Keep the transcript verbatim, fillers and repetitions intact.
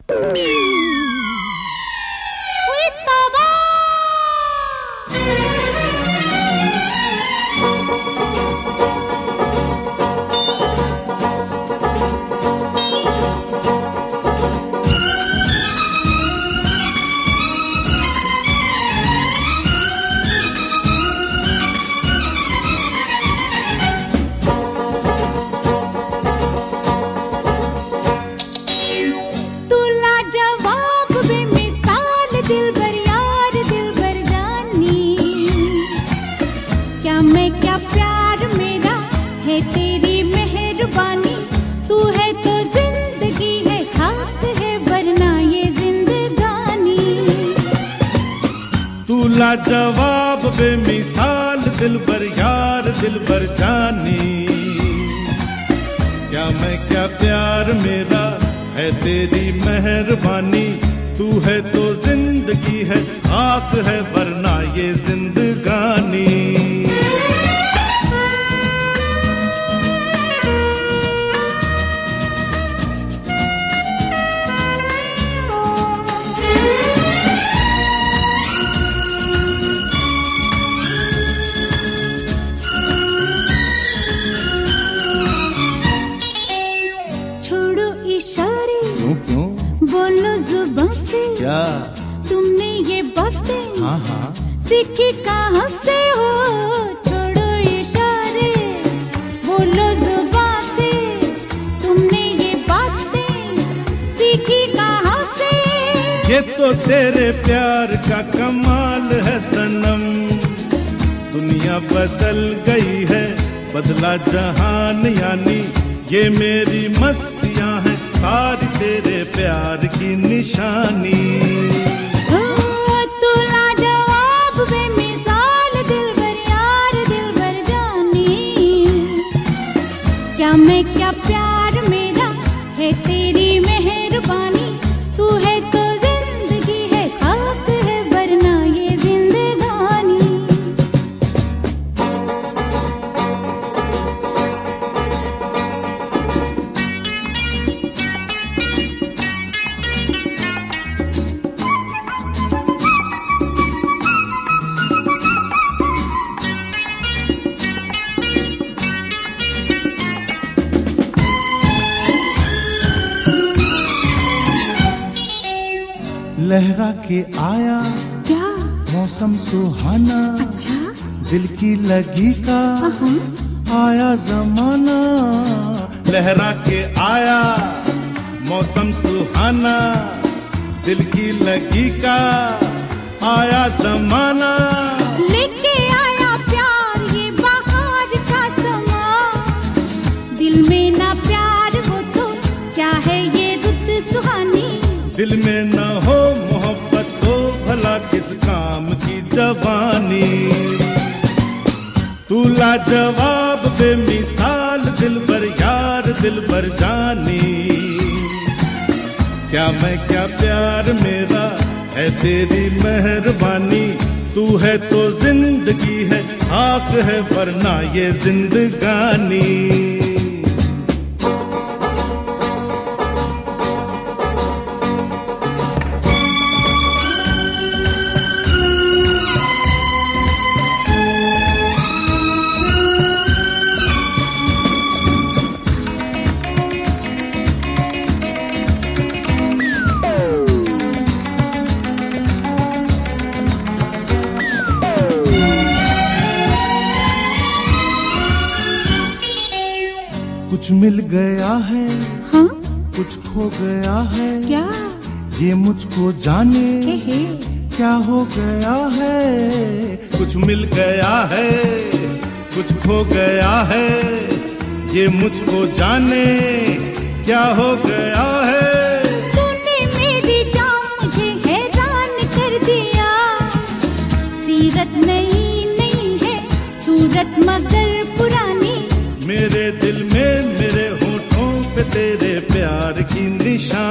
लाजवाब बेमिसाल दिलबर यार दिलबर जानी, क्या मैं क्या प्यार मेरा है तेरी मेहरबानी, तू है तो जिंदगी है खाक है वरना ये जिंदगानी। बोलो जुबान से क्या तुमने ये बातें हाँ हाँ सीखी कहाँ से हो? छोड़ो इशारे, बोलो जुबान से तुमने ये बातें सीखी कहाँ से? ये तो तेरे प्यार का कमाल है सनम, दुनिया बदल गई है बदला जहान, यानी ये मेरी मस्तियाँ हैं सारी तेरे प्यार की निशानी। तू लाजवाब बेमिसाल दिलबर यार दिलबर जानी, क्या मैं क्या प्यार मेरा है तेरी मेहरबानी, तू है तो जिंदगी है खाक है वरना ये जिंदगानी। लहरा के आया क्या मौसम सुहाना, अच्छा दिल की लगी का आया जमाना। लहरा के आया मौसम सुहाना, दिल की लगी का आया जमाना। लेके आया प्यार ये बाहर का समा, दिल में ना प्यार हो तो क्या है ये रुत सुहानी। दिल में न हो मोहब्बत तो भला किस काम की जवानी। तू लाजवाब बेमिसाल दिलबर यार दिलबर जानी, क्या मैं क्या प्यार मेरा है तेरी मेहरबानी, तू है तो जिंदगी है खाक है वरना ये जिंदगानी। कुछ मिल गया है हाँ कुछ खो गया है, क्या ये मुझको जाने हे हे। क्या हो गया है। कुछ मिल गया है कुछ खो गया है, ये मुझको जाने क्या हो गया है। तूने मेरी जान मुझे हैरान कर दिया, सीरत नई नई है सूरत मगर पुरानी। मेरे दिल में मेरे होठों पे तेरे प्यार की निशानी।